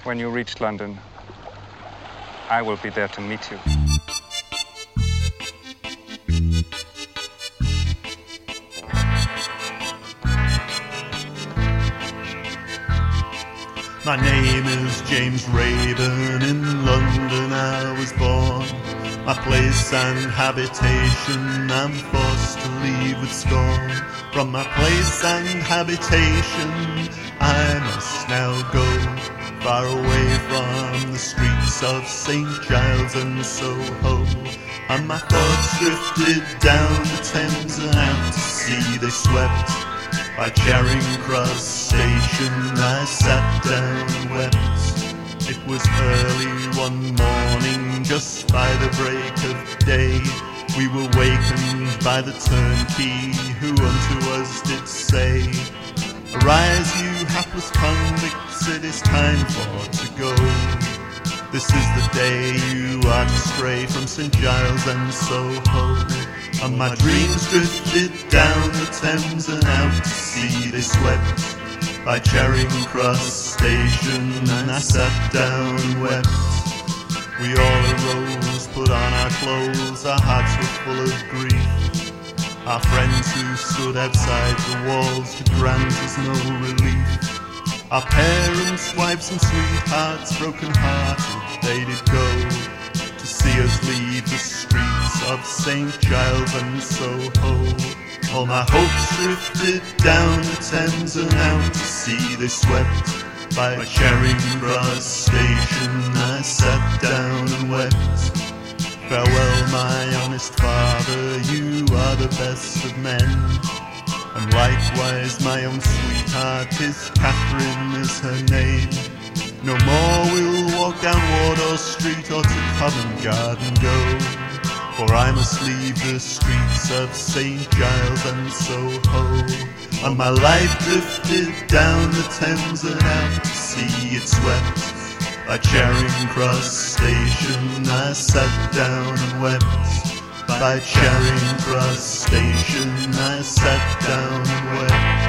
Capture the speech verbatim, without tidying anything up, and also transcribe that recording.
when you reach London, I will be there to meet you. My name is James Rayburn, in London I was born. My place and habitation I'm forced to leave with scorn. From my place and habitation I must now go, far away from the streets of Saint Giles and Soho. And my thoughts drifted down the Thames and out to sea they swept. By Charing Cross Station I sat down and wept. It was early one morning, just by the break of day. We were wakened by the turnkey, who unto us did say, "Arise, you hapless convicts, it is time for to go. This is the day you are to stray from Saint Giles and Soho." And my dreams drifted down the Thames and out to sea they swept. By Charing Cross Station and I sat down and wept. We all arose, put on our clothes, our hearts were full of grief. Our friends who stood outside the walls to grant us no relief. Our parents, wives and sweethearts, broken hearted they did go, to see us leave the streets of Saint Giles and Soho. All my hopes drifted down the Thames and out to sea they swept. By Charing Cross Station I sat down and wept. Farewell, my honest father, you are the best of men. And likewise my own sweetheart, his Catherine is her name. No more we'll walk down Wardour Street or to Covent Garden go, for I must leave the streets of Saint Giles and Soho. And my life drifted down the Thames and out to sea it swept. By Charing Cross Station I sat down and wept. By Charing Cross Station I sat down and wept.